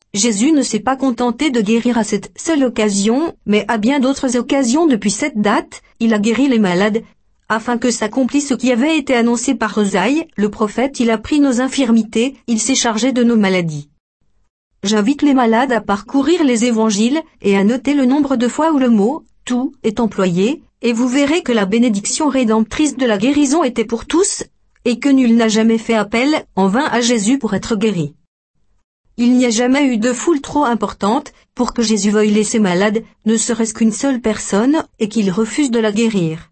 Jésus ne s'est pas contenté de guérir à cette seule occasion, mais à bien d'autres occasions depuis cette date, il a guéri les malades, afin que s'accomplisse ce qui avait été annoncé par Osaïe, le prophète. Il a pris nos infirmités, il s'est chargé de nos maladies. J'invite les malades à parcourir les évangiles, et à noter le nombre de fois où le mot « tout » est employé, et vous verrez que la bénédiction rédemptrice de la guérison était pour tous, et que nul n'a jamais fait appel en vain à Jésus pour être guéri. Il n'y a jamais eu de foule trop importante pour que Jésus veuille laisser malade, ne serait-ce qu'une seule personne, et qu'il refuse de la guérir.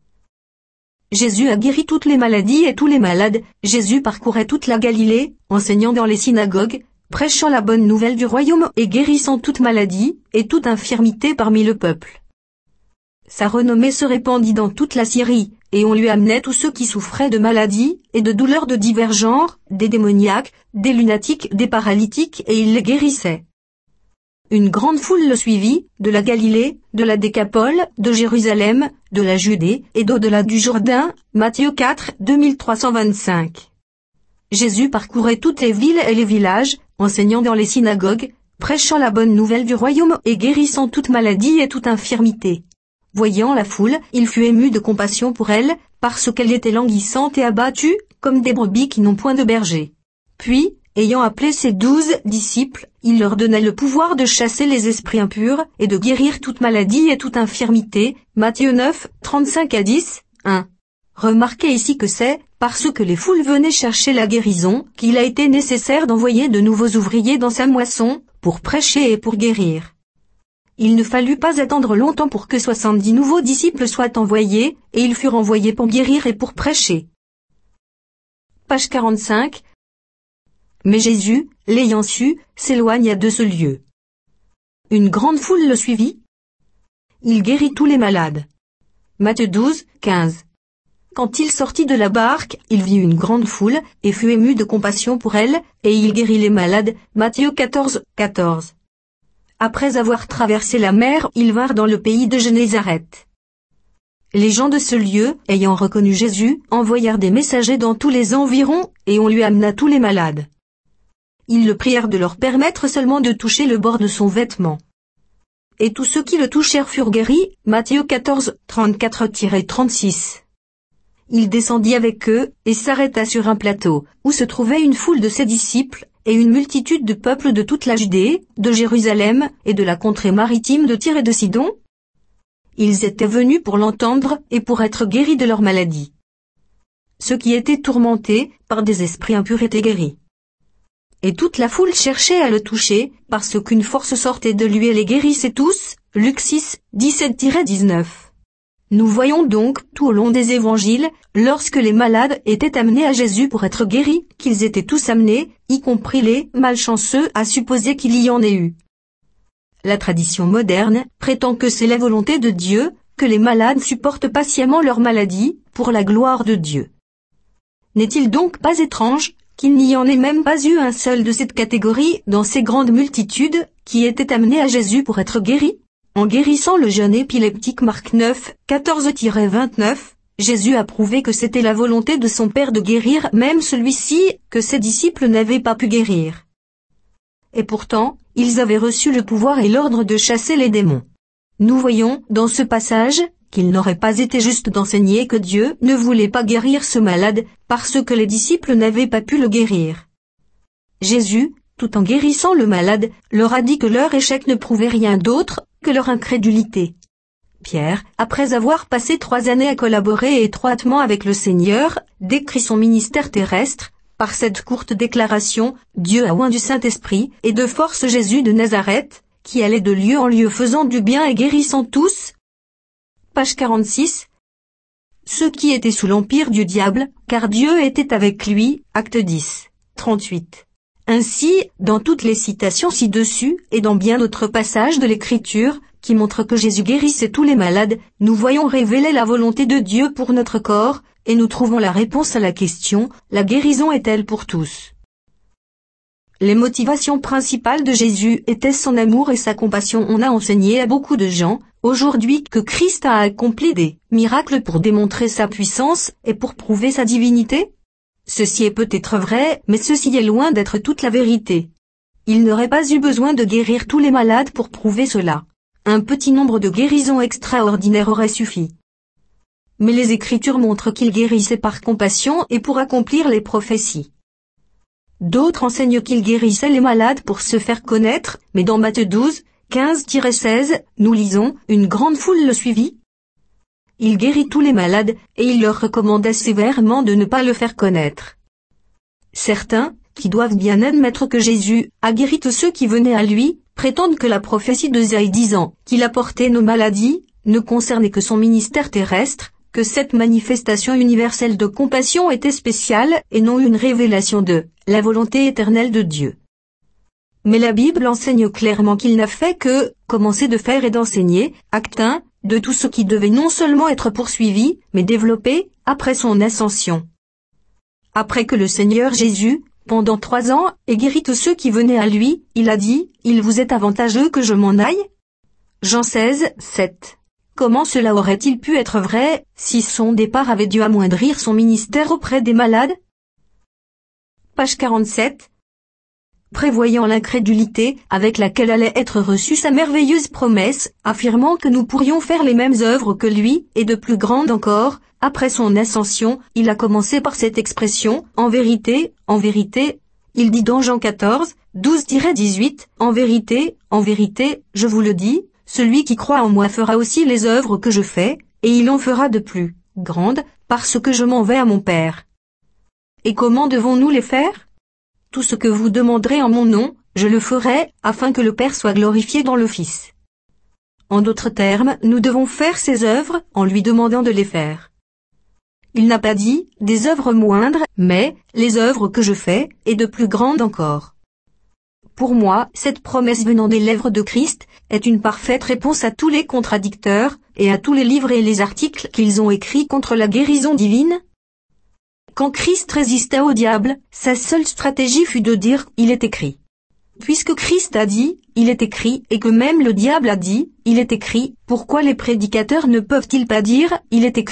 Jésus a guéri toutes les maladies et tous les malades. Jésus parcourait toute la Galilée, enseignant dans les synagogues, prêchant la bonne nouvelle du royaume et guérissant toute maladie et toute infirmité parmi le peuple. Sa renommée se répandit dans toute la Syrie, et on lui amenait tous ceux qui souffraient de maladies et de douleurs de divers genres, des démoniaques, des lunatiques, des paralytiques, et il les guérissait. Une grande foule le suivit, de la Galilée, de la Décapole, de Jérusalem, de la Judée, et d'au-delà du Jourdain. Matthieu 4, 2325. Jésus parcourait toutes les villes et les villages, enseignant dans les synagogues, prêchant la bonne nouvelle du royaume et guérissant toute maladie et toute infirmité. Voyant la foule, il fut ému de compassion pour elle, parce qu'elle était languissante et abattue, comme des brebis qui n'ont point de berger. Puis, ayant appelé ses 12 disciples, il leur donna le pouvoir de chasser les esprits impurs, et de guérir toute maladie et toute infirmité. Matthieu 9, 35 à 10, 1. Remarquez ici que c'est, parce que les foules venaient chercher la guérison, qu'il a été nécessaire d'envoyer de nouveaux ouvriers dans sa moisson, pour prêcher et pour guérir. Il ne fallut pas attendre longtemps pour que 70 nouveaux disciples soient envoyés, et ils furent envoyés pour guérir et pour prêcher. Page 45. Mais Jésus, l'ayant su, s'éloigna de ce lieu. Une grande foule le suivit. Il guérit tous les malades. Matthieu 12, 15. Quand il sortit de la barque, il vit une grande foule, et fut ému de compassion pour elle, et il guérit les malades. Matthieu 14, 14. Après avoir traversé la mer, ils vinrent dans le pays de Génézareth. Les gens de ce lieu, ayant reconnu Jésus, envoyèrent des messagers dans tous les environs, et on lui amena tous les malades. Ils le prièrent de leur permettre seulement de toucher le bord de son vêtement. Et tous ceux qui le touchèrent furent guéris. Matthieu 14, 34-36. Il descendit avec eux, et s'arrêta sur un plateau, où se trouvait une foule de ses disciples, et une multitude de peuples de toute la Judée, de Jérusalem, et de la contrée maritime de Tyr et de Sidon. Ils étaient venus pour l'entendre, et pour être guéris de leur maladie. Ceux qui étaient tourmentés par des esprits impurs étaient guéris. Et toute la foule cherchait à le toucher, parce qu'une force sortait de lui et les guérissait tous. Luc 6, 17-19. Nous voyons donc, tout au long des évangiles, lorsque les malades étaient amenés à Jésus pour être guéris, qu'ils étaient tous amenés, y compris les malchanceux, à supposer qu'il y en ait eu. La tradition moderne prétend que c'est la volonté de Dieu, que les malades supportent patiemment leur maladie, pour la gloire de Dieu. N'est-il donc pas étrange qu'il n'y en ait même pas eu un seul de cette catégorie dans ces grandes multitudes, qui étaient amenés à Jésus pour être guéris? En guérissant le jeune épileptique Marc 9, 14-29, Jésus a prouvé que c'était la volonté de son Père de guérir même celui-ci, que ses disciples n'avaient pas pu guérir. Et pourtant, ils avaient reçu le pouvoir et l'ordre de chasser les démons. Nous voyons, dans ce passage, qu'il n'aurait pas été juste d'enseigner que Dieu ne voulait pas guérir ce malade, parce que les disciples n'avaient pas pu le guérir. Jésus, tout en guérissant le malade, leur a dit que leur échec ne prouvait rien d'autre que leur incrédulité. Pierre, après avoir passé 3 années à collaborer étroitement avec le Seigneur, décrit son ministère terrestre, par cette courte déclaration, Dieu a oint du Saint-Esprit, et de force Jésus de Nazareth, qui allait de lieu en lieu faisant du bien et guérissant tous. Page 46. Ceux qui étaient sous l'empire du diable, car Dieu était avec lui, acte 10, 38. Ainsi, dans toutes les citations ci-dessus, et dans bien d'autres passages de l'Écriture, qui montrent que Jésus guérissait tous les malades, nous voyons révéler la volonté de Dieu pour notre corps, et nous trouvons la réponse à la question, la guérison est-elle pour tous? Les motivations principales de Jésus étaient son amour et sa compassion. On a enseigné à beaucoup de gens, aujourd'hui, que Christ a accompli des miracles pour démontrer sa puissance, et pour prouver sa divinité. Ceci est peut-être vrai, mais ceci est loin d'être toute la vérité. il n'aurait pas eu besoin de guérir tous les malades pour prouver cela. Un petit nombre de guérisons extraordinaires aurait suffi. Mais les Écritures montrent qu'il guérissait par compassion et pour accomplir les prophéties. D'autres enseignent qu'il guérissait les malades pour se faire connaître, mais dans Matthieu 12, 15-16, nous lisons, une grande foule le suivit. Il guérit tous les malades, et il leur recommanda sévèrement de ne pas le faire connaître. Certains, qui doivent bien admettre que Jésus a guéri tous ceux qui venaient à lui, prétendent que la prophétie d'Osaïe disant qu'il a porté nos maladies, ne concernait que son ministère terrestre, que cette manifestation universelle de compassion était spéciale et non une révélation de la volonté éternelle de Dieu. Mais la Bible enseigne clairement qu'il n'a fait que commencer de faire et d'enseigner, acte 1, de tout ce qui devait non seulement être poursuivi, mais développé, après son ascension. Après que le Seigneur Jésus, pendant 3 ans, ait guéri tous ceux qui venaient à lui, il a dit, « Il vous est avantageux que je m'en aille » Jean 16, 7. Comment cela aurait-il pu être vrai, si son départ avait dû amoindrir son ministère auprès des malades? Page 47. Prévoyant l'incrédulité avec laquelle allait être reçue sa merveilleuse promesse, affirmant que nous pourrions faire les mêmes œuvres que lui, et de plus grandes encore, après son ascension, il a commencé par cette expression, en vérité, il dit dans Jean 14, 12-18, en vérité, je vous le dis, celui qui croit en moi fera aussi les œuvres que je fais, et il en fera de plus grandes, parce que je m'en vais à mon Père. Et comment devons-nous les faire? Tout ce que vous demanderez en mon nom, je le ferai, afin que le Père soit glorifié dans le Fils. En d'autres termes, nous devons faire ces œuvres, en lui demandant de les faire. Il n'a pas dit, des œuvres moindres, mais, les œuvres que je fais, et de plus grandes encore. Pour moi, cette promesse venant des lèvres de Christ, est une parfaite réponse à tous les contradicteurs, et à tous les livres et les articles qu'ils ont écrits contre la guérison divine. Quand Christ résista au diable, sa seule stratégie fut de dire « il est écrit ». Puisque Christ a dit « il est écrit » et que même le diable a dit « il est écrit », pourquoi les prédicateurs ne peuvent-ils pas dire « il est écrit » ?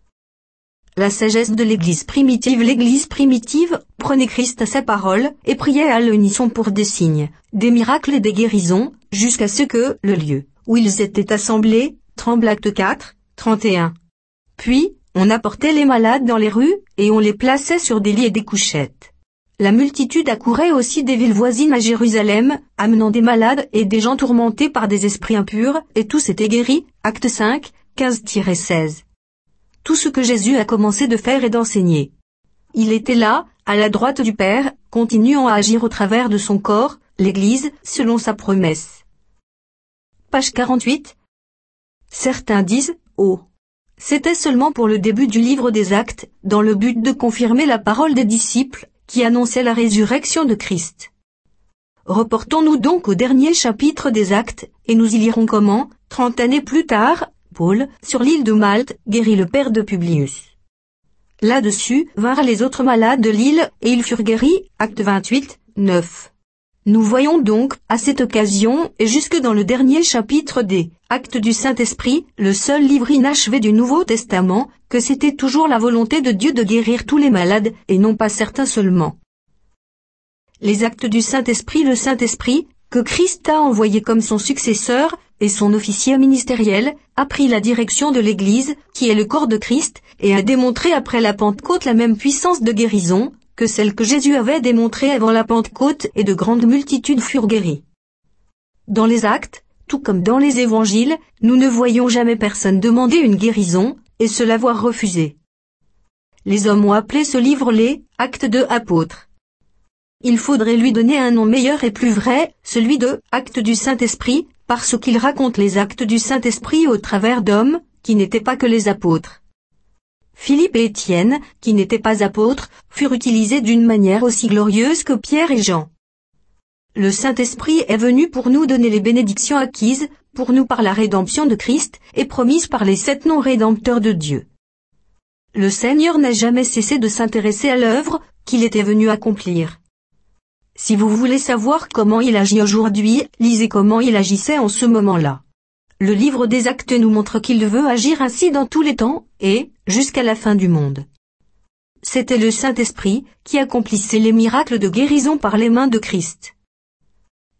La sagesse de l'Église primitive prenait Christ à sa parole et priait à l'unisson pour des signes, des miracles et des guérisons, jusqu'à ce que le lieu où ils étaient assemblés tremble. Acte 4, 31. Puis, on apportait les malades dans les rues, et on les plaçait sur des lits et des couchettes. La multitude accourait aussi des villes voisines à Jérusalem, amenant des malades et des gens tourmentés par des esprits impurs, et tous étaient guéris. Acte 5, 15-16. Tout ce que Jésus a commencé de faire et d'enseigner. Il était là, à la droite du Père, continuant à agir au travers de son corps, l'Église, selon sa promesse. Page 48. Certains disent, « Oh, c'était seulement pour le début du livre des Actes, dans le but de confirmer la parole des disciples, qui annonçait la résurrection de Christ. » Reportons-nous donc au dernier chapitre des Actes, et nous y lirons comment, 30 années plus tard, Paul, sur l'île de Malte, guérit le père de Publius. Là-dessus vinrent les autres malades de l'île, et ils furent guéris. Acte 28, 9. Nous voyons donc, à cette occasion, et jusque dans le dernier chapitre des Actes du Saint-Esprit, le seul livre inachevé du Nouveau Testament, que c'était toujours la volonté de Dieu de guérir tous les malades, et non pas certains seulement. Les Actes du Saint-Esprit, le Saint-Esprit, que Christ a envoyé comme son successeur, et son officier ministériel, a pris la direction de l'Église, qui est le corps de Christ, et a démontré après la Pentecôte la même puissance de guérison, que celle que Jésus avait démontrée avant la Pentecôte, et de grandes multitudes furent guéries. Dans les Actes, tout comme dans les Évangiles, nous ne voyons jamais personne demander une guérison, et se l'avoir refusée. Les hommes ont appelé ce livre les « Actes de Apôtres ». Il faudrait lui donner un nom meilleur et plus vrai, celui de « Actes du Saint-Esprit », parce qu'il raconte les actes du Saint-Esprit au travers d'hommes, qui n'étaient pas que les apôtres. Philippe et Étienne, qui n'étaient pas apôtres, furent utilisés d'une manière aussi glorieuse que Pierre et Jean. Le Saint-Esprit est venu pour nous donner les bénédictions acquises, pour nous par la rédemption de Christ, et promises par les 7 noms rédempteurs de Dieu. Le Seigneur n'a jamais cessé de s'intéresser à l'œuvre qu'il était venu accomplir. Si vous voulez savoir comment il agit aujourd'hui, lisez comment il agissait en ce moment-là. Le livre des Actes nous montre qu'il veut agir ainsi dans tous les temps, et, jusqu'à la fin du monde. C'était le Saint-Esprit qui accomplissait les miracles de guérison par les mains de Christ.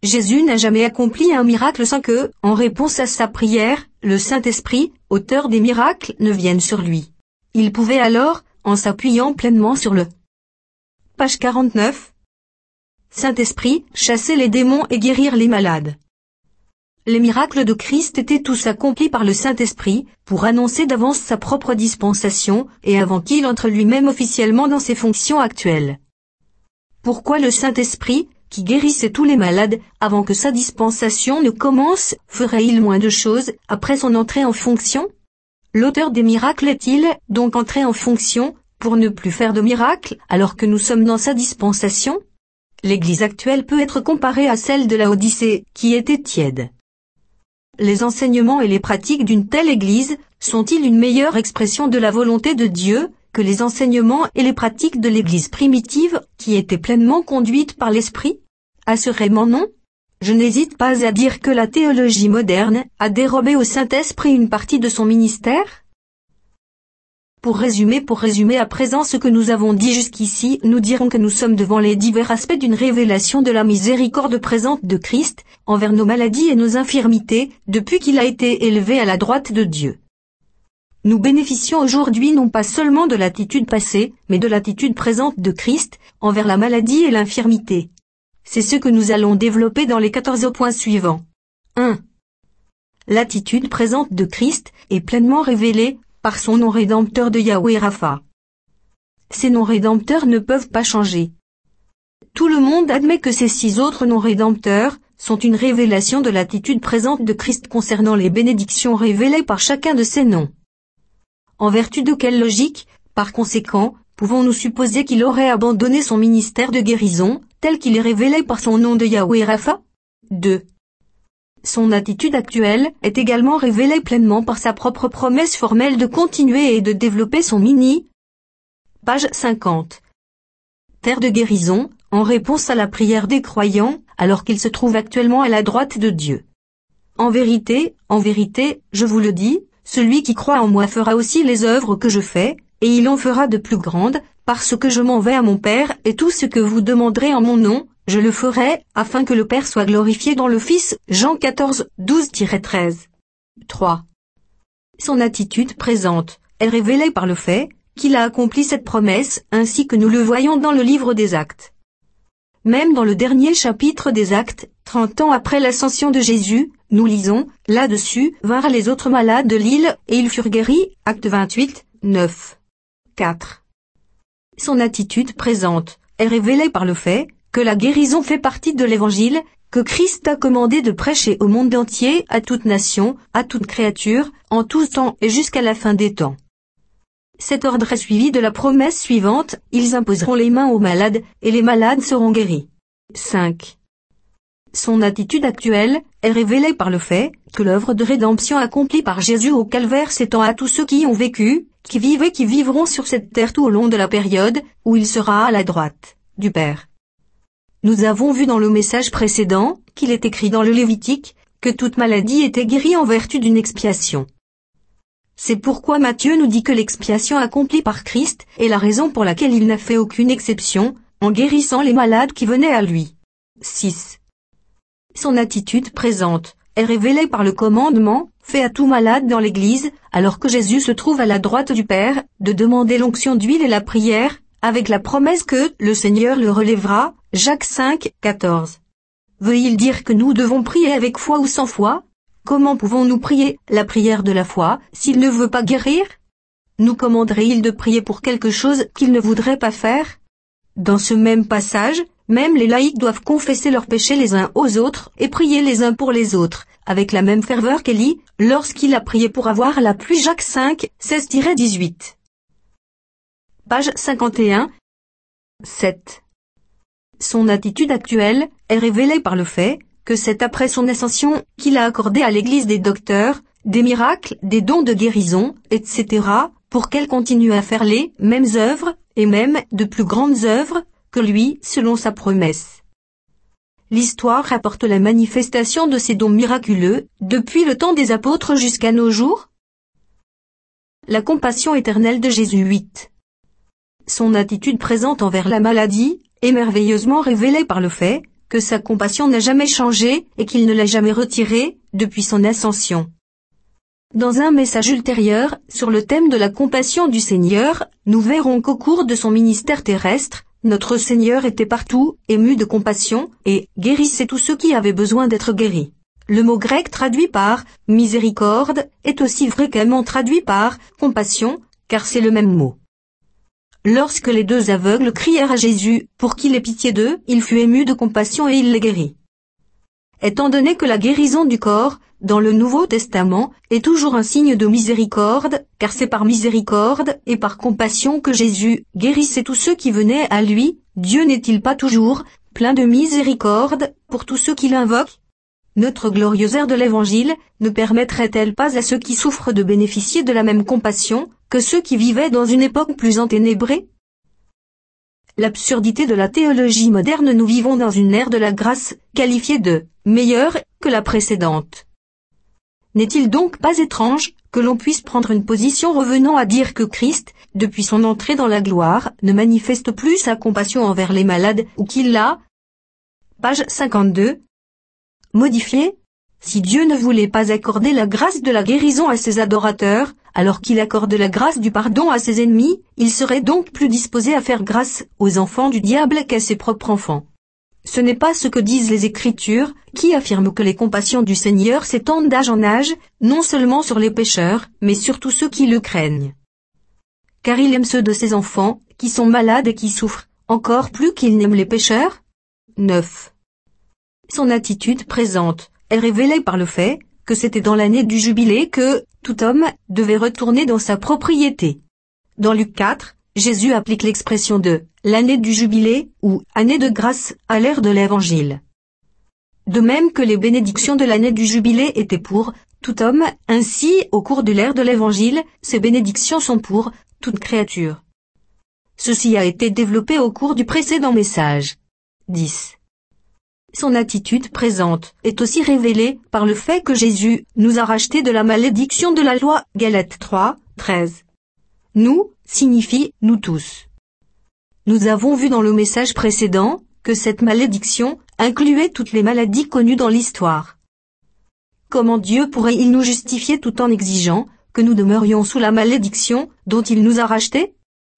Jésus n'a jamais accompli un miracle sans que, en réponse à sa prière, le Saint-Esprit, auteur des miracles, ne vienne sur lui. Il pouvait alors, en s'appuyant pleinement sur le page 49, Saint-Esprit, chasser les démons et guérir les malades. Les miracles de Christ étaient tous accomplis par le Saint-Esprit, pour annoncer d'avance sa propre dispensation, et avant qu'il entre lui-même officiellement dans ses fonctions actuelles. Pourquoi le Saint-Esprit, qui guérissait tous les malades, avant que sa dispensation ne commence, ferait-il moins de choses, après son entrée en fonction? L'auteur des miracles est-il, donc entré en fonction, pour ne plus faire de miracles, alors que nous sommes dans sa dispensation? L'Église actuelle peut être comparée à celle de Laodicée, qui était tiède. Les enseignements et les pratiques d'une telle Église, sont-ils une meilleure expression de la volonté de Dieu, que les enseignements et les pratiques de l'Église primitive, qui étaient pleinement conduites par l'Esprit? Assurément non. Je n'hésite pas à dire que la théologie moderne a dérobé au Saint-Esprit une partie de son ministère. Pour résumer à présent ce que nous avons dit jusqu'ici, nous dirons que nous sommes devant les divers aspects d'une révélation de la miséricorde présente de Christ, envers nos maladies et nos infirmités, depuis qu'il a été élevé à la droite de Dieu. Nous bénéficions aujourd'hui non pas seulement de l'attitude passée, mais de l'attitude présente de Christ, envers la maladie et l'infirmité. C'est ce que nous allons développer dans les 14 points suivants. 1. L'attitude présente de Christ est pleinement révélée par son nom rédempteur de Yahweh Rapha. Ces noms rédempteurs ne peuvent pas changer. Tout le monde admet que ces 6 autres noms rédempteurs sont une révélation de l'attitude présente de Christ concernant les bénédictions révélées par chacun de ces noms. En vertu de quelle logique, par conséquent, pouvons-nous supposer qu'il aurait abandonné son ministère de guérison, tel qu'il est révélé par son nom de Yahweh Rapha? 2. Son attitude actuelle est également révélée pleinement par sa propre promesse formelle de continuer et de développer son Page 50. Terre de guérison, en réponse à la prière des croyants, alors qu'il se trouve actuellement à la droite de Dieu. En vérité, je vous le dis, celui qui croit en moi fera aussi les œuvres que je fais, et il en fera de plus grandes, parce que je m'en vais à mon Père, et tout ce que vous demanderez en mon nom, je le ferai, afin que le Père soit glorifié dans le Fils. Jean 14, 12-13. 3. Son attitude présente est révélée par le fait qu'il a accompli cette promesse, ainsi que nous le voyons dans le livre des Actes. Même dans le dernier chapitre des Actes, 30 ans après l'ascension de Jésus, nous lisons, là-dessus, vinrent les autres malades de l'île, et ils furent guéris. Acte 28, 9. 4. Son attitude présente est révélée par le fait que la guérison fait partie de l'Évangile, que Christ a commandé de prêcher au monde entier, à toute nation, à toute créature, en tout temps et jusqu'à la fin des temps. Cet ordre est suivi de la promesse suivante, ils imposeront les mains aux malades, et les malades seront guéris. 5. Son attitude actuelle est révélée par le fait que l'œuvre de rédemption accomplie par Jésus au calvaire s'étend à tous ceux qui ont vécu, qui vivent et qui vivront sur cette terre tout au long de la période où il sera à la droite du Père. Nous avons vu dans le message précédent, qu'il est écrit dans le Lévitique, que toute maladie était guérie en vertu d'une expiation. C'est pourquoi Matthieu nous dit que l'expiation accomplie par Christ est la raison pour laquelle il n'a fait aucune exception, en guérissant les malades qui venaient à lui. 6. Son attitude présente est révélée par le commandement, fait à tout malade dans l'Église, alors que Jésus se trouve à la droite du Père, de demander l'onction d'huile et la prière, avec la promesse que le Seigneur le relèvera. Jacques 5, 14. Veut-il dire que nous devons prier avec foi ou sans foi? Comment pouvons-nous prier la prière de la foi, s'il ne veut pas guérir? Nous commanderait-il de prier pour quelque chose qu'il ne voudrait pas faire? Dans ce même passage, même les laïcs doivent confesser leurs péchés les uns aux autres et prier les uns pour les autres, avec la même ferveur qu'Élie, lorsqu'il a prié pour avoir la pluie. Jacques 5, 16-18. Page 51. 7. Son attitude actuelle est révélée par le fait que c'est après son ascension qu'il a accordé à l'Église des docteurs, des miracles, des dons de guérison, etc., pour qu'elle continue à faire les mêmes œuvres, et même de plus grandes œuvres, que lui, selon sa promesse. L'histoire rapporte la manifestation de ces dons miraculeux, depuis le temps des apôtres jusqu'à nos jours. La compassion éternelle de Jésus. 8. Son attitude présente envers la maladie est merveilleusement révélée par le fait que sa compassion n'a jamais changé et qu'il ne l'a jamais retirée depuis son ascension. Dans un message ultérieur, sur le thème de la compassion du Seigneur, nous verrons qu'au cours de son ministère terrestre, notre Seigneur était partout, ému de compassion, et guérissait tous ceux qui avaient besoin d'être guéris. Le mot grec traduit par « miséricorde » est aussi fréquemment traduit par « compassion », car c'est le même mot. Lorsque les deux aveugles crièrent à Jésus pour qu'il ait pitié d'eux, il fut ému de compassion et il les guérit. Étant donné que la guérison du corps, dans le Nouveau Testament, est toujours un signe de miséricorde, car c'est par miséricorde et par compassion que Jésus guérissait tous ceux qui venaient à lui, Dieu n'est-il pas toujours plein de miséricorde pour tous ceux qui l'invoquent? Notre glorieuse ère de l'Évangile ne permettrait-elle pas à ceux qui souffrent de bénéficier de la même compassion que ceux qui vivaient dans une époque plus enténébrée? L'absurdité de la théologie moderne. Nous vivons dans une ère de la grâce, qualifiée de « meilleure » que la précédente. N'est-il donc pas étrange que l'on puisse prendre une position revenant à dire que Christ, depuis son entrée dans la gloire, ne manifeste plus sa compassion envers les malades ou qu'il l'a, page 52, modifié? Si Dieu ne voulait pas accorder la grâce de la guérison à ses adorateurs, alors qu'il accorde la grâce du pardon à ses ennemis, il serait donc plus disposé à faire grâce aux enfants du diable qu'à ses propres enfants. Ce n'est pas ce que disent les Écritures, qui affirment que les compassions du Seigneur s'étendent d'âge en âge, non seulement sur les pécheurs, mais sur tous ceux qui le craignent. Car il aime ceux de ses enfants, qui sont malades et qui souffrent, encore plus qu'il n'aime les pécheurs. 9. Son attitude présente est révélée par le fait que c'était dans l'année du jubilé que tout homme devait retourner dans sa propriété. Dans Luc 4, Jésus applique l'expression de « l'année du jubilé » ou « année de grâce » à l'ère de l'Évangile. De même que les bénédictions de l'année du jubilé étaient pour tout homme, ainsi, au cours de l'ère de l'Évangile, ces bénédictions sont pour toute créature. Ceci a été développé au cours du précédent message. 10. Son attitude présente est aussi révélée par le fait que Jésus nous a rachetés de la malédiction de la loi, Galates 3, 13. Nous signifie nous tous. Nous avons vu dans le message précédent que cette malédiction incluait toutes les maladies connues dans l'histoire. Comment Dieu pourrait-il nous justifier tout en exigeant que nous demeurions sous la malédiction dont il nous a rachetés?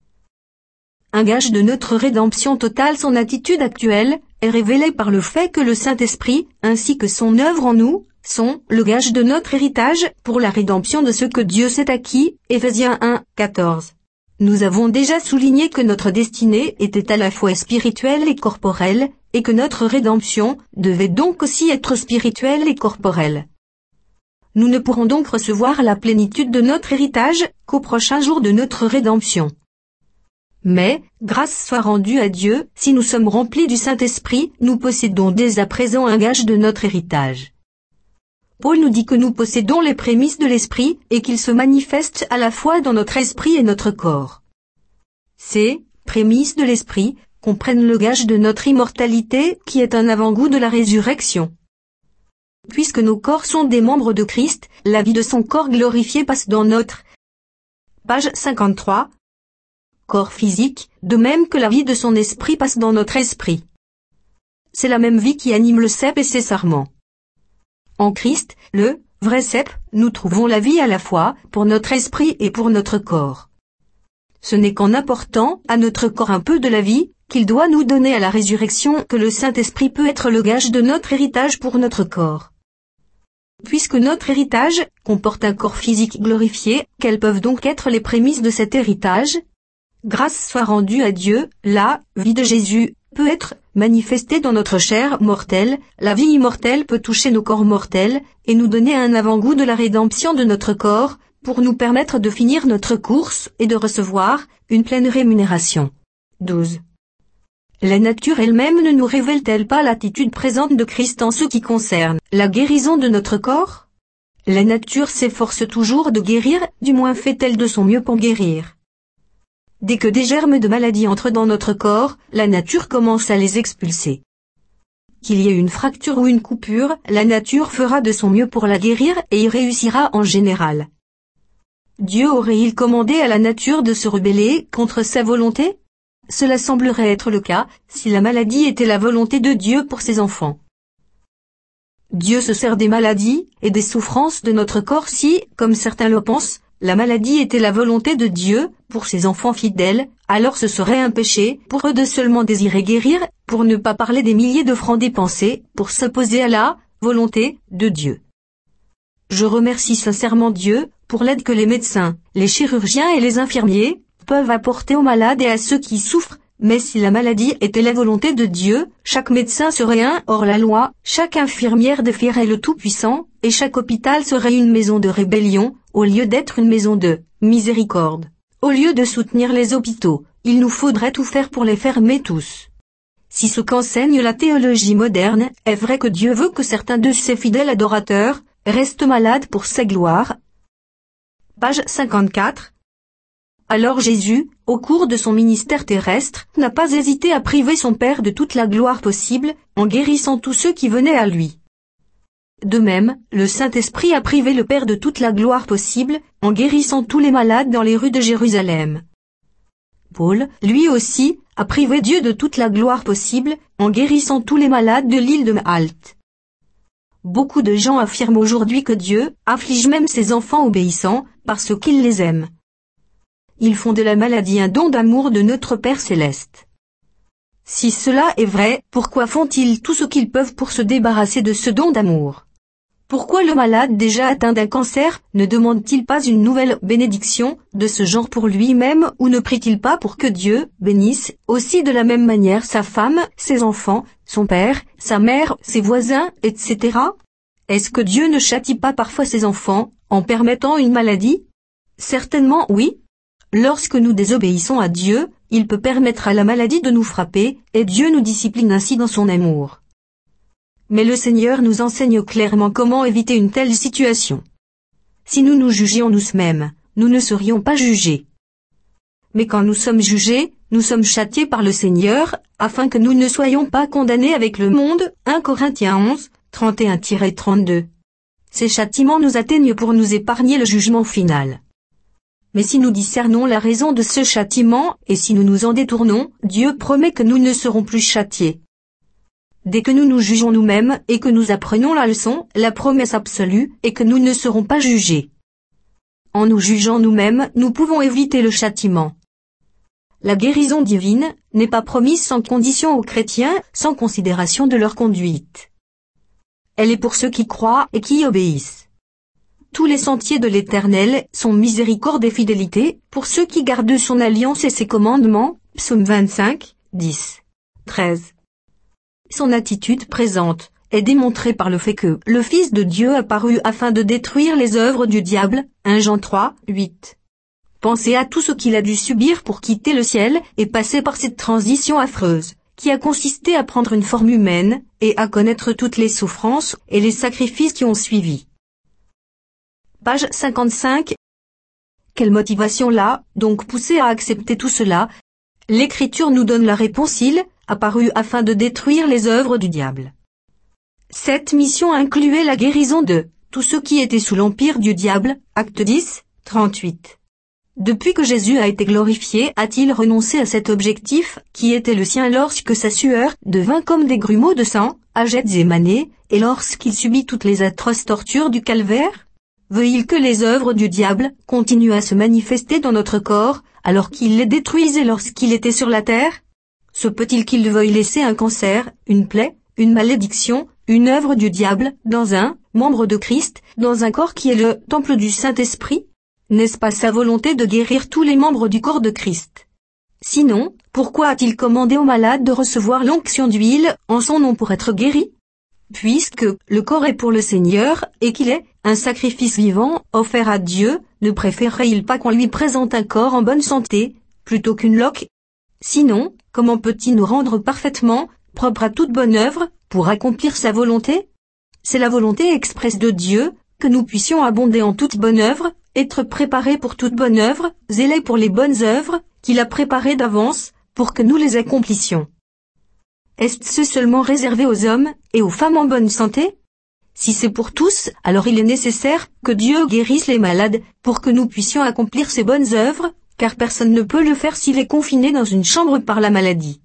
Un gage de notre rédemption totale. Son attitude actuelle est révélée par le fait que le Saint-Esprit, ainsi que son œuvre en nous, sont le gage de notre héritage pour la rédemption de ce que Dieu s'est acquis, Éphésiens 1, 14. Nous avons déjà souligné que notre destinée était à la fois spirituelle et corporelle, et que notre rédemption devait donc aussi être spirituelle et corporelle. Nous ne pourrons donc recevoir la plénitude de notre héritage qu'au prochain jour de notre rédemption. Mais, grâce soit rendue à Dieu, si nous sommes remplis du Saint-Esprit, nous possédons dès à présent un gage de notre héritage. Paul nous dit que nous possédons les prémices de l'Esprit et qu'il se manifeste à la fois dans notre esprit et notre corps. Ces prémices de l'Esprit comprennent le gage de notre immortalité qui est un avant-goût de la résurrection. Puisque nos corps sont des membres de Christ, la vie de son corps glorifié passe dans notre page 53. Corps physique, de même que la vie de son esprit passe dans notre esprit. C'est la même vie qui anime le cep et ses sarments. En Christ, le vrai cep, nous trouvons la vie à la fois pour notre esprit et pour notre corps. Ce n'est qu'en apportant à notre corps un peu de la vie qu'il doit nous donner à la résurrection que le Saint-Esprit peut être le gage de notre héritage pour notre corps. Puisque notre héritage comporte un corps physique glorifié, quelles peuvent donc être les prémices de cet héritage? Grâce soit rendue à Dieu, la vie de Jésus peut être manifestée dans notre chair mortelle, la vie immortelle peut toucher nos corps mortels, et nous donner un avant-goût de la rédemption de notre corps, pour nous permettre de finir notre course et de recevoir une pleine rémunération. 12. La nature elle-même ne nous révèle-t-elle pas l'attitude présente de Christ en ce qui concerne la guérison de notre corps? La nature s'efforce toujours de guérir, du moins fait-elle de son mieux pour guérir. Dès que des germes de maladie entrent dans notre corps, la nature commence à les expulser. Qu'il y ait une fracture ou une coupure, la nature fera de son mieux pour la guérir et y réussira en général. Dieu aurait-il commandé à la nature de se rebeller contre sa volonté? Cela semblerait être le cas, si la maladie était la volonté de Dieu pour ses enfants. Dieu se sert des maladies et des souffrances de notre corps si, comme certains le pensent, la maladie était la volonté de Dieu pour ses enfants fidèles, alors ce serait un péché pour eux de seulement désirer guérir, pour ne pas parler des milliers de francs dépensés pour s'opposer à la volonté de Dieu. Je remercie sincèrement Dieu pour l'aide que les médecins, les chirurgiens et les infirmiers peuvent apporter aux malades et à ceux qui souffrent, mais si la maladie était la volonté de Dieu, chaque médecin serait un hors-la-loi, chaque infirmière défierait le Tout-Puissant, et chaque hôpital serait une maison de rébellion, au lieu d'être une maison de miséricorde. Au lieu de soutenir les hôpitaux, il nous faudrait tout faire pour les fermer tous. Si ce qu'enseigne la théologie moderne est vrai que Dieu veut que certains de ses fidèles adorateurs restent malades pour sa gloire. Page 54. Alors Jésus, au cours de son ministère terrestre, n'a pas hésité à priver son Père de toute la gloire possible, en guérissant tous ceux qui venaient à lui. De même, le Saint-Esprit a privé le Père de toute la gloire possible, en guérissant tous les malades dans les rues de Jérusalem. Paul, lui aussi, a privé Dieu de toute la gloire possible, en guérissant tous les malades de l'île de Malte. Beaucoup de gens affirment aujourd'hui que Dieu afflige même ses enfants obéissants, parce qu'il les aime. Ils font de la maladie un don d'amour de notre Père céleste. Si cela est vrai, pourquoi font-ils tout ce qu'ils peuvent pour se débarrasser de ce don d'amour? Pourquoi le malade déjà atteint d'un cancer ne demande-t-il pas une nouvelle bénédiction de ce genre pour lui-même ou ne prie-t-il pas pour que Dieu bénisse aussi de la même manière sa femme, ses enfants, son père, sa mère, ses voisins, etc. Est-ce que Dieu ne châtie pas parfois ses enfants en permettant une maladie? Certainement oui. Lorsque nous désobéissons à Dieu, il peut permettre à la maladie de nous frapper, et Dieu nous discipline ainsi dans son amour. Mais le Seigneur nous enseigne clairement comment éviter une telle situation. Si nous nous jugions nous-mêmes, nous ne serions pas jugés. Mais quand nous sommes jugés, nous sommes châtiés par le Seigneur, afin que nous ne soyons pas condamnés avec le monde. 1 Corinthiens 11, 31-32. Ces châtiments nous atteignent pour nous épargner le jugement final. Mais si nous discernons la raison de ce châtiment, et si nous nous en détournons, Dieu promet que nous ne serons plus châtiés. Dès que nous nous jugeons nous-mêmes et que nous apprenons la leçon, la promesse absolue est que nous ne serons pas jugés. En nous jugeant nous-mêmes, nous pouvons éviter le châtiment. La guérison divine n'est pas promise sans condition aux chrétiens, sans considération de leur conduite. Elle est pour ceux qui croient et qui obéissent. Tous les sentiers de l'Éternel sont miséricorde et fidélité, pour ceux qui gardent son alliance et ses commandements. Psaume 25, 10, 13. Son attitude présente est démontrée par le fait que le Fils de Dieu apparut afin de détruire les œuvres du diable. 1 Jean 3, 8. Pensez à tout ce qu'il a dû subir pour quitter le ciel et passer par cette transition affreuse, qui a consisté à prendre une forme humaine, et à connaître toutes les souffrances et les sacrifices qui ont suivi. Page 55. Quelle motivation l'a donc poussé à accepter tout cela? L'Écriture nous donne la réponse. Il apparut afin de détruire les œuvres du diable. Cette mission incluait la guérison de tous ceux qui étaient sous l'empire du diable. Acte 10, 38. Depuis que Jésus a été glorifié, a-t-il renoncé à cet objectif qui était le sien lorsque sa sueur devint comme des grumeaux de sang, à jets émanés, et lorsqu'il subit toutes les atroces tortures du calvaire? Veut-il que les œuvres du diable continuent à se manifester dans notre corps, alors qu'il les détruisait lorsqu'il était sur la terre? Se peut-il qu'il veuille laisser un cancer, une plaie, une malédiction, une œuvre du diable, dans un membre de Christ, dans un corps qui est le temple du Saint-Esprit? N'est-ce pas sa volonté de guérir tous les membres du corps de Christ? Sinon, pourquoi a-t-il commandé aux malades de recevoir l'onction d'huile en son nom pour être guéris? Puisque le corps est pour le Seigneur, et qu'il est un sacrifice vivant, offert à Dieu, ne préférerait-il pas qu'on lui présente un corps en bonne santé, plutôt qu'une loque? Sinon, comment peut-il nous rendre parfaitement, propres à toute bonne œuvre, pour accomplir sa volonté? C'est la volonté expresse de Dieu, que nous puissions abonder en toute bonne œuvre, être préparés pour toute bonne œuvre, zélés pour les bonnes œuvres, qu'il a préparées d'avance, pour que nous les accomplissions. Est-ce seulement réservé aux hommes et aux femmes en bonne santé? Si c'est pour tous, alors il est nécessaire que Dieu guérisse les malades pour que nous puissions accomplir ces bonnes œuvres, car personne ne peut le faire s'il est confiné dans une chambre par la maladie.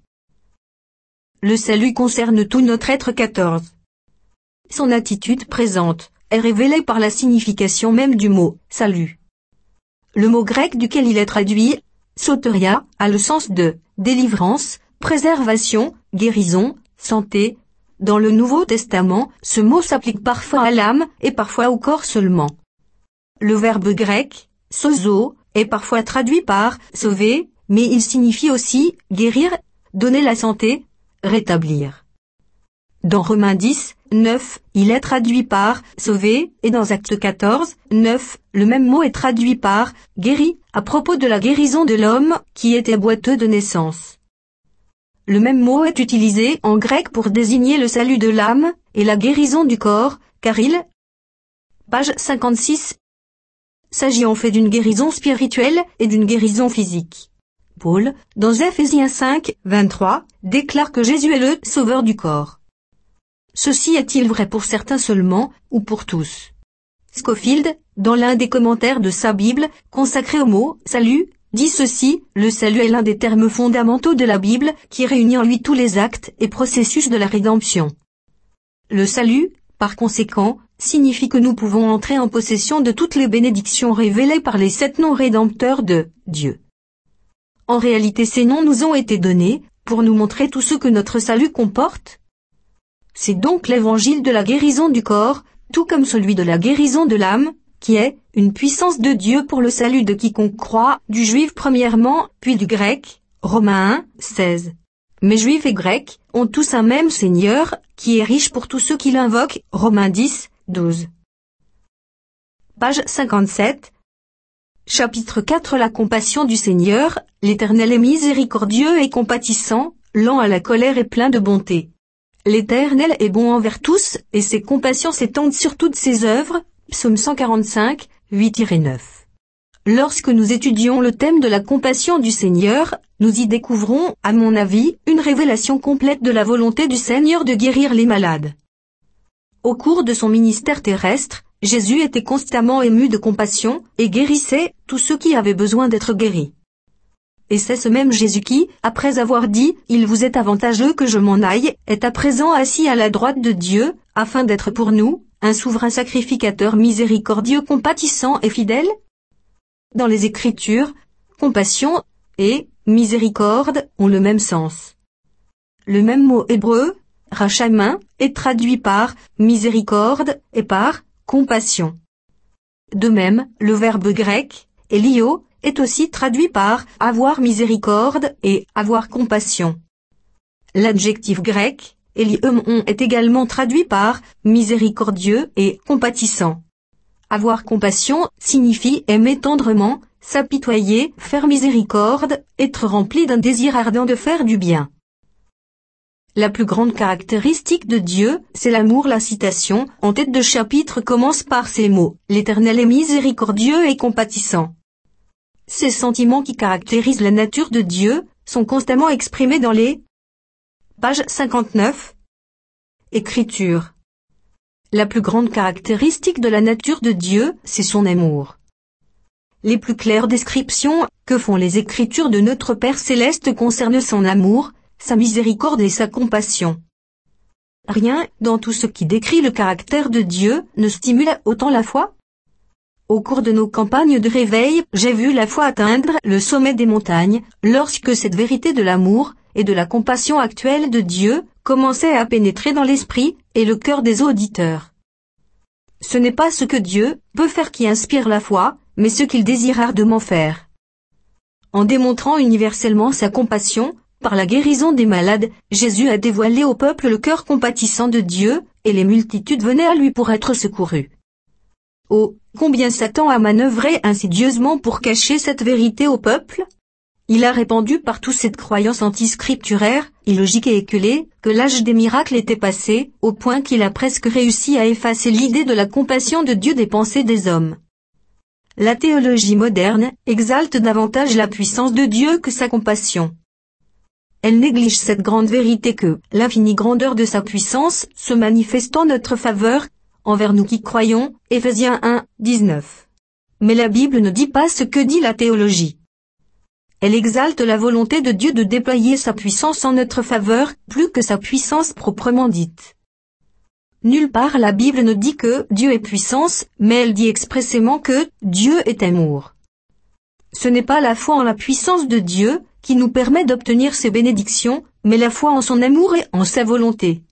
Le salut concerne tout notre être. 14. Son attitude présente est révélée par la signification même du mot « salut ». Le mot grec duquel il est traduit, soteria, a le sens de délivrance, préservation, guérison, santé. Dans le Nouveau Testament, ce mot s'applique parfois à l'âme et parfois au corps seulement. Le verbe grec, sozo, est parfois traduit par sauver, mais il signifie aussi guérir, donner la santé, rétablir. Dans Romains 10, 9, il est traduit par sauver, et dans Actes 14, 9, le même mot est traduit par guéri, à propos de la guérison de l'homme qui était boiteux de naissance. Le même mot est utilisé en grec pour désigner le salut de l'âme et la guérison du corps, car il, page 56, s'agit en fait d'une guérison spirituelle et d'une guérison physique. Paul, dans Ephésiens 5, 23, déclare que Jésus est le sauveur du corps. Ceci est-il vrai pour certains seulement, ou pour tous? Scofield, dans l'un des commentaires de sa Bible, consacré au mot « salut », dit ceci, le salut est l'un des termes fondamentaux de la Bible qui réunit en lui tous les actes et processus de la rédemption. Le salut, par conséquent, signifie que nous pouvons entrer en possession de toutes les bénédictions révélées par les 7 noms rédempteurs de Dieu. En réalité, ces noms nous ont été donnés pour nous montrer tout ce que notre salut comporte. C'est donc l'évangile de la guérison du corps, tout comme celui de la guérison de l'âme, qui est une puissance de Dieu pour le salut de quiconque croit, du juif premièrement, puis du grec, Romains 1, 16. Mais juifs et grecs ont tous un même Seigneur, qui est riche pour tous ceux qui l'invoquent, Romains 10, 12. Page 57. Chapitre 4. La compassion du Seigneur, l'Éternel est miséricordieux et compatissant, lent à la colère et plein de bonté. L'Éternel est bon envers tous, et ses compassions s'étendent sur toutes ses œuvres. Psaume 145, 8-9. Lorsque nous étudions le thème de la compassion du Seigneur, nous y découvrons, à mon avis, une révélation complète de la volonté du Seigneur de guérir les malades. Au cours de son ministère terrestre, Jésus était constamment ému de compassion et guérissait tous ceux qui avaient besoin d'être guéris. Et c'est ce même Jésus qui, après avoir dit « Il vous est avantageux que je m'en aille », est à présent assis à la droite de Dieu, afin d'être pour nous un souverain sacrificateur miséricordieux, compatissant et fidèle? Dans les Écritures, compassion et miséricorde ont le même sens. Le même mot hébreu, rachamin, est traduit par miséricorde et par compassion. De même, le verbe grec, elio, est aussi traduit par avoir miséricorde et avoir compassion. L'adjectif grec, Eliumon, est également traduit par miséricordieux et compatissant. Avoir compassion signifie aimer tendrement, s'apitoyer, faire miséricorde, être rempli d'un désir ardent de faire du bien. La plus grande caractéristique de Dieu, c'est l'amour. La citation, en tête de chapitre, commence par ces mots, « L'Éternel est miséricordieux et compatissant ». Ces sentiments qui caractérisent la nature de Dieu sont constamment exprimés dans les page 59. Écriture. La plus grande caractéristique de la nature de Dieu, c'est son amour. Les plus claires descriptions que font les Écritures de notre Père Céleste concernent son amour, sa miséricorde et sa compassion. Rien, dans tout ce qui décrit le caractère de Dieu, ne stimule autant la foi. Au cours de nos campagnes de réveil, j'ai vu la foi atteindre le sommet des montagnes, lorsque cette vérité de l'amour et de la compassion actuelle de Dieu commençait à pénétrer dans l'esprit et le cœur des auditeurs. Ce n'est pas ce que Dieu peut faire qui inspire la foi, mais ce qu'il désire ardemment faire. En démontrant universellement sa compassion, par la guérison des malades, Jésus a dévoilé au peuple le cœur compatissant de Dieu, et les multitudes venaient à lui pour être secourues. Oh, combien Satan a manœuvré insidieusement pour cacher cette vérité au peuple! Il a répandu partout cette croyance antiscripturaire, illogique et éculée, que l'âge des miracles était passé, au point qu'il a presque réussi à effacer l'idée de la compassion de Dieu des pensées des hommes. La théologie moderne exalte davantage la puissance de Dieu que sa compassion. Elle néglige cette grande vérité que l'infinie grandeur de sa puissance se manifeste en notre faveur, envers nous qui croyons, Ephésiens 1, 19. Mais la Bible ne dit pas ce que dit la théologie. Elle exalte la volonté de Dieu de déployer sa puissance en notre faveur, plus que sa puissance proprement dite. Nulle part la Bible ne dit que Dieu est puissance, mais elle dit expressément que Dieu est amour. Ce n'est pas la foi en la puissance de Dieu qui nous permet d'obtenir ses bénédictions, mais la foi en son amour et en sa volonté.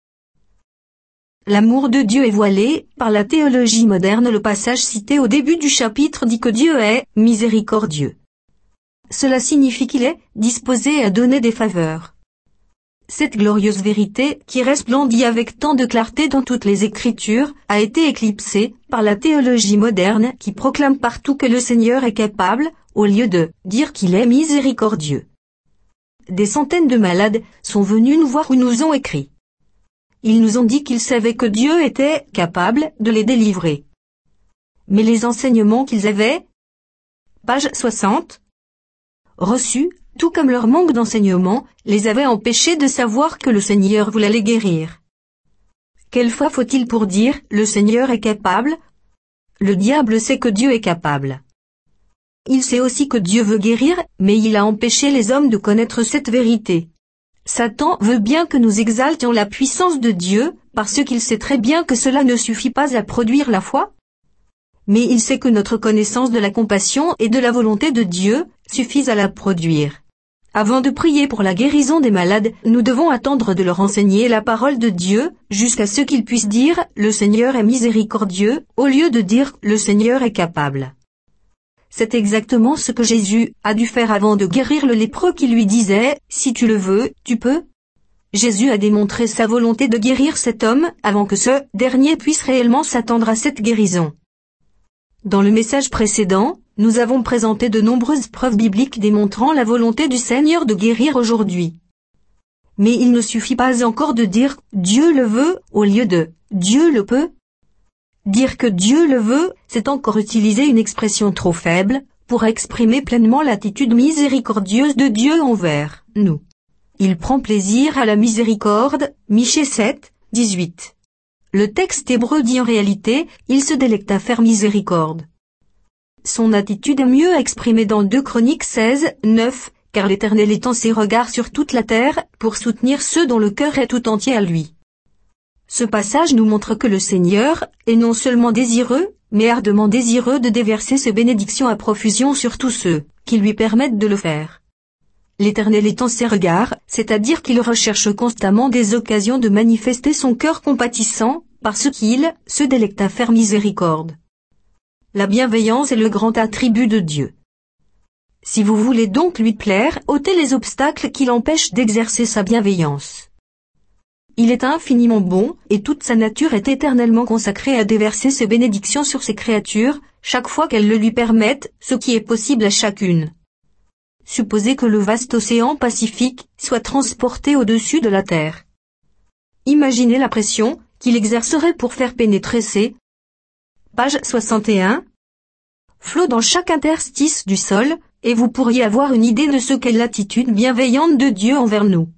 L'amour de Dieu est voilé, par la théologie moderne. Le passage cité au début du chapitre dit que Dieu est miséricordieux. Cela signifie qu'il est disposé à donner des faveurs. Cette glorieuse vérité, qui resplendit avec tant de clarté dans toutes les Écritures, a été éclipsée par la théologie moderne qui proclame partout que le Seigneur est capable, au lieu de dire qu'il est miséricordieux. Des centaines de malades sont venus nous voir ou nous ont écrit. Ils nous ont dit qu'ils savaient que Dieu était capable de les délivrer. Mais les enseignements qu'ils avaient, page 60, reçus, tout comme leur manque d'enseignement, les avait empêchés de savoir que le Seigneur voulait les guérir. Quelle foi faut-il pour dire « le Seigneur est capable » ? Le diable sait que Dieu est capable. Il sait aussi que Dieu veut guérir, mais il a empêché les hommes de connaître cette vérité. Satan veut bien que nous exaltions la puissance de Dieu, parce qu'il sait très bien que cela ne suffit pas à produire la foi. Mais il sait que notre connaissance de la compassion et de la volonté de Dieu suffit à la produire. Avant de prier pour la guérison des malades, nous devons attendre de leur enseigner la parole de Dieu, jusqu'à ce qu'ils puissent dire « Le Seigneur est miséricordieux » au lieu de dire « Le Seigneur est capable ». C'est exactement ce que Jésus a dû faire avant de guérir le lépreux qui lui disait « Si tu le veux, tu peux ». Jésus a démontré sa volonté de guérir cet homme avant que ce dernier puisse réellement s'attendre à cette guérison. Dans le message précédent, nous avons présenté de nombreuses preuves bibliques démontrant la volonté du Seigneur de guérir aujourd'hui. Mais il ne suffit pas encore de dire « Dieu le veut » au lieu de « Dieu le peut ». Dire que Dieu le veut, c'est encore utiliser une expression trop faible pour exprimer pleinement l'attitude miséricordieuse de Dieu envers nous. Il prend plaisir à la miséricorde, Michée 7, 18. Le texte hébreu dit en réalité, il se délecte à faire miséricorde. Son attitude est mieux exprimée dans 2 Chroniques 16, 9, car l'Éternel étend ses regards sur toute la terre, pour soutenir ceux dont le cœur est tout entier à lui. Ce passage nous montre que le Seigneur est non seulement désireux, mais ardemment désireux de déverser ses bénédictions à profusion sur tous ceux qui lui permettent de le faire. L'Éternel étend ses regards, c'est-à-dire qu'il recherche constamment des occasions de manifester son cœur compatissant, parce qu'il se délecte à faire miséricorde. La bienveillance est le grand attribut de Dieu. Si vous voulez donc lui plaire, ôtez les obstacles qui l'empêchent d'exercer sa bienveillance. Il est infiniment bon, et toute sa nature est éternellement consacrée à déverser ses bénédictions sur ses créatures, chaque fois qu'elles le lui permettent, ce qui est possible à chacune. Supposez que le vaste océan Pacifique soit transporté au-dessus de la Terre. Imaginez la pression qu'il exercerait pour faire pénétrer ces page 61 flots dans chaque interstice du sol, et vous pourriez avoir une idée de ce qu'est l'attitude bienveillante de Dieu envers nous.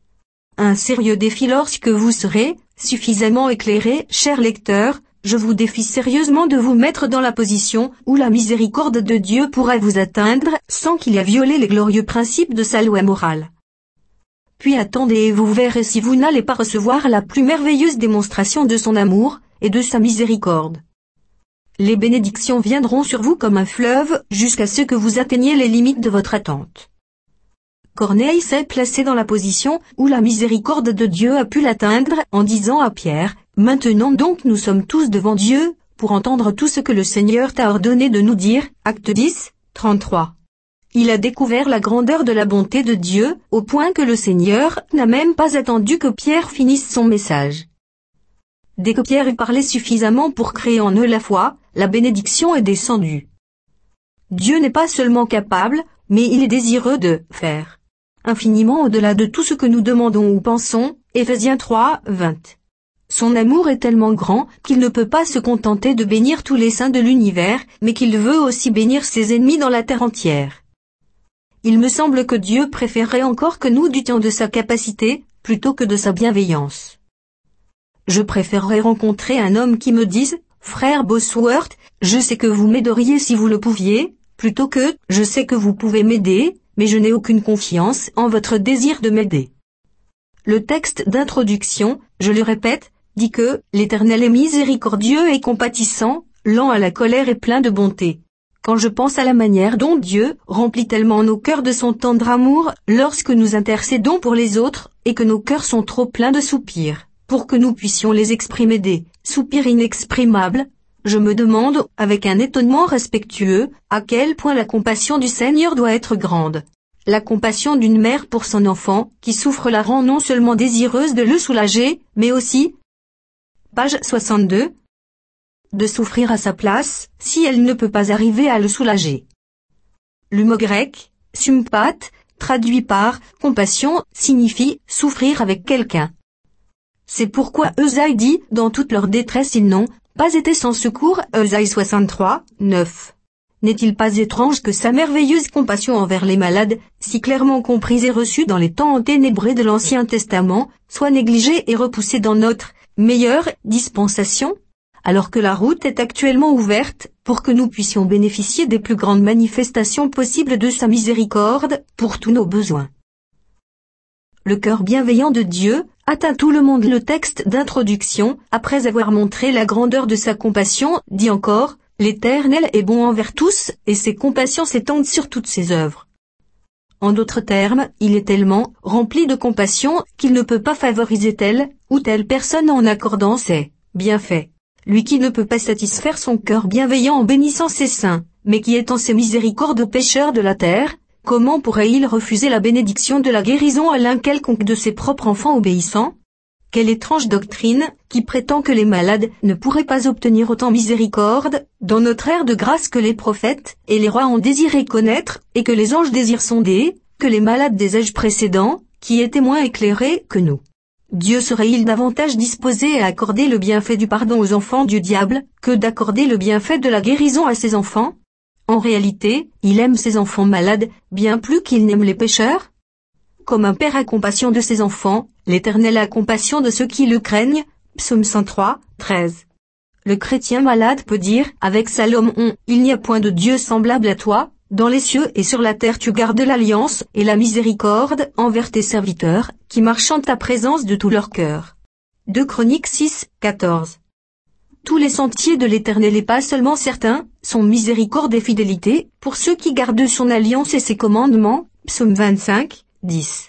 Un sérieux défi lorsque vous serez suffisamment éclairé, cher lecteur, je vous défie sérieusement de vous mettre dans la position où la miséricorde de Dieu pourrait vous atteindre sans qu'il ait violé les glorieux principes de sa loi morale. Puis attendez et vous verrez si vous n'allez pas recevoir la plus merveilleuse démonstration de son amour et de sa miséricorde. Les bénédictions viendront sur vous comme un fleuve jusqu'à ce que vous atteigniez les limites de votre attente. Corneille s'est placé dans la position où la miséricorde de Dieu a pu l'atteindre en disant à Pierre, « Maintenant donc nous sommes tous devant Dieu, pour entendre tout ce que le Seigneur t'a ordonné de nous dire. » Acte 10, 33. Il a découvert la grandeur de la bonté de Dieu, au point que le Seigneur n'a même pas attendu que Pierre finisse son message. Dès que Pierre eut parlé suffisamment pour créer en eux la foi, la bénédiction est descendue. Dieu n'est pas seulement capable, mais il est désireux de faire infiniment au-delà de tout ce que nous demandons ou pensons, Éphésiens 3, 20. Son amour est tellement grand qu'il ne peut pas se contenter de bénir tous les saints de l'univers, mais qu'il veut aussi bénir ses ennemis dans la terre entière. Il me semble que Dieu préférerait encore que nous doutions de sa capacité, plutôt que de sa bienveillance. Je préférerais rencontrer un homme qui me dise, « Frère Bosworth, je sais que vous m'aideriez si vous le pouviez », plutôt que « Je sais que vous pouvez m'aider, mais je n'ai aucune confiance en votre désir de m'aider. Le texte d'introduction, je le répète, dit que « l'Éternel est miséricordieux et compatissant, lent à la colère et plein de bonté ». Quand je pense à la manière dont Dieu remplit tellement nos cœurs de son tendre amour lorsque nous intercédons pour les autres, et que nos cœurs sont trop pleins de soupirs, pour que nous puissions les exprimer des soupirs inexprimables, je me demande, avec un étonnement respectueux, à quel point la compassion du Seigneur doit être grande. La compassion d'une mère pour son enfant, qui souffre la rend non seulement désireuse de le soulager, mais aussi, page 62, de souffrir à sa place, si elle ne peut pas arriver à le soulager. Le mot grec, sympath, traduit par « compassion », signifie « souffrir avec quelqu'un ». C'est pourquoi Ésaïe dit « dans toute leur détresse ils n'ont pas été sans secours » Ésaïe 63, 9. N'est-il pas étrange que sa merveilleuse compassion envers les malades, si clairement comprise et reçue dans les temps enténébrés de l'Ancien Testament, soit négligée et repoussée dans notre meilleure dispensation ? Alors que la route est actuellement ouverte, pour que nous puissions bénéficier des plus grandes manifestations possibles de sa miséricorde, pour tous nos besoins. Le cœur bienveillant de Dieu atteint tout le monde. Le texte d'introduction, après avoir montré la grandeur de sa compassion, dit encore, « L'Éternel est bon envers tous, et ses compassions s'étendent sur toutes ses œuvres. » En d'autres termes, il est tellement rempli de compassion qu'il ne peut pas favoriser telle ou telle personne en accordant ses bienfaits. Lui qui ne peut pas satisfaire son cœur bienveillant en bénissant ses saints, mais qui étend ses miséricordes aux pécheurs de la terre, comment pourrait-il refuser la bénédiction de la guérison à l'un quelconque de ses propres enfants obéissants ? Quelle étrange doctrine, qui prétend que les malades ne pourraient pas obtenir autant miséricorde, dans notre ère de grâce que les prophètes et les rois ont désiré connaître, et que les anges désirent sonder, que les malades des âges précédents, qui étaient moins éclairés que nous. Dieu serait-il davantage disposé à accorder le bienfait du pardon aux enfants du diable, que d'accorder le bienfait de la guérison à ses enfants ? En réalité, il aime ses enfants malades, bien plus qu'il n'aime les pécheurs. Comme un père a compassion de ses enfants, l'Éternel a compassion de ceux qui le craignent. Psaume 103, 13. Le chrétien malade peut dire, avec Salomon, « Il n'y a point de Dieu semblable à toi, dans les cieux et sur la terre tu gardes l'alliance et la miséricorde envers tes serviteurs, qui marchent en ta présence de tout leur cœur. » 2 Chroniques 6, 14. Tous les sentiers de l'Éternel et pas seulement certains, sont miséricorde et fidélité, pour ceux qui gardent son alliance et ses commandements. Psaume 25, 10.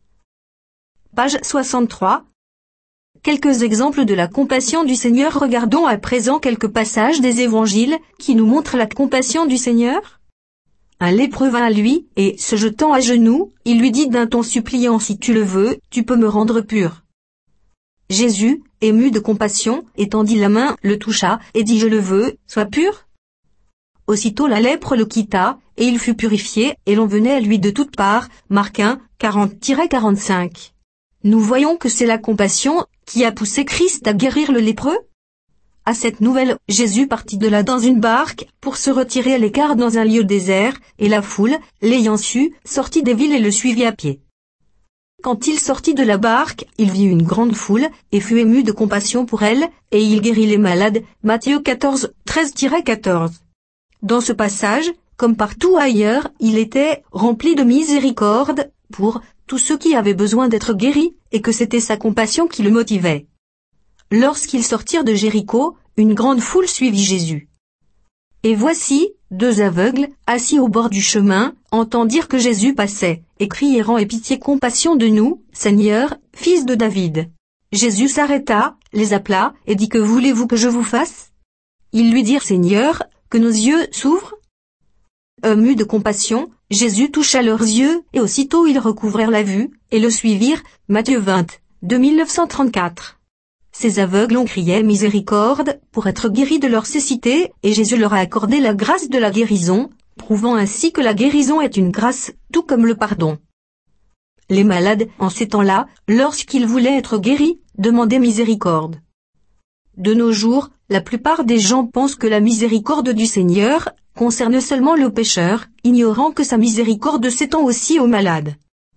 Page 63. Quelques exemples de la compassion du Seigneur. Regardons à présent quelques passages des évangiles, qui nous montrent la compassion du Seigneur. Un lépreux vint à lui, et, se jetant à genoux, il lui dit d'un ton suppliant « Si tu le veux, tu peux me rendre pur. » Jésus, ému de compassion, étendit la main, le toucha, et dit « Je le veux, sois pur. » Aussitôt la lèpre le quitta, et il fut purifié, et l'on venait à lui de toutes parts. Marc 1, 40-45. Nous voyons que c'est la compassion qui a poussé Christ à guérir le lépreux. À cette nouvelle, Jésus partit de là dans une barque, pour se retirer à l'écart dans un lieu désert, et la foule, l'ayant su, sortit des villes et le suivit à pied. Quand il sortit de la barque, il vit une grande foule, et fut ému de compassion pour elle, et il guérit les malades. Matthieu 14, 13-14. Dans ce passage, comme partout ailleurs, il était rempli de miséricorde, pour tous ceux qui avaient besoin d'être guéris, et que c'était sa compassion qui le motivait. Lorsqu'ils sortirent de Jéricho, une grande foule suivit Jésus. Et voici, 2 aveugles, assis au bord du chemin, entendirent que Jésus passait, et crièrent « Aie pitié, compassion de nous, Seigneur, fils de David. » Jésus s'arrêta, les appela, et dit « Que voulez-vous que je vous fasse ?» Ils lui dirent « Seigneur, que nos yeux s'ouvrent. » Ému de compassion, Jésus toucha leurs yeux, et aussitôt ils recouvrèrent la vue, et le suivirent. Matthieu 20, 2934. Ces aveugles ont crié miséricorde pour être guéris de leur cécité, et Jésus leur a accordé la grâce de la guérison, prouvant ainsi que la guérison est une grâce, tout comme le pardon. Les malades, en ces temps-là, lorsqu'ils voulaient être guéris, demandaient miséricorde. De nos jours, la plupart des gens pensent que la miséricorde du Seigneur concerne seulement le pécheur, ignorant que sa miséricorde s'étend aussi aux malades.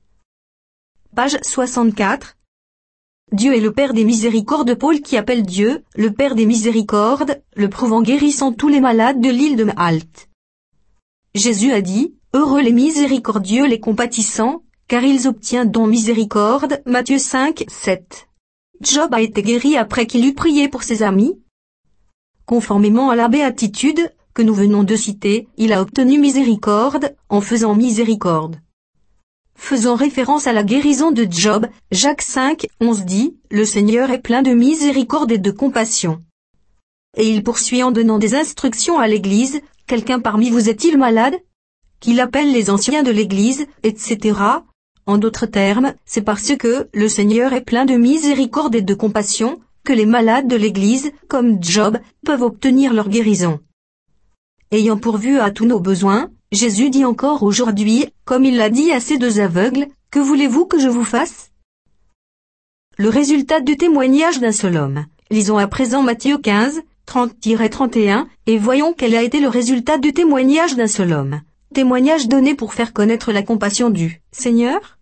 Page 64. Dieu est le Père des miséricordes. Paul qui appelle Dieu, le Père des miséricordes, le prouve en guérissant tous les malades de l'île de Malte. Jésus a dit, Heureux les miséricordieux, les compatissants, car ils obtiendront miséricorde. Matthieu 5, 7. Job a été guéri après qu'il eut prié pour ses amis. Conformément à la béatitude que nous venons de citer, il a obtenu miséricorde en faisant miséricorde. Faisant référence à la guérison de Job, Jacques 5, 11 dit, « Le Seigneur est plein de miséricorde et de compassion. » Et il poursuit en donnant des instructions à l'Église, « Quelqu'un parmi vous est-il malade ? Qu'il appelle les anciens de l'Église, etc. » En d'autres termes, c'est parce que le Seigneur est plein de miséricorde et de compassion, que les malades de l'Église, comme Job, peuvent obtenir leur guérison. Ayant pourvu à tous nos besoins, Jésus dit encore aujourd'hui, comme il l'a dit à ces deux aveugles, « Que voulez-vous que je vous fasse ?» Le résultat du témoignage d'un seul homme. Lisons à présent Matthieu 15, 30-31, et voyons quel a été le résultat du témoignage d'un seul homme. Témoignage donné pour faire connaître la compassion du Seigneur.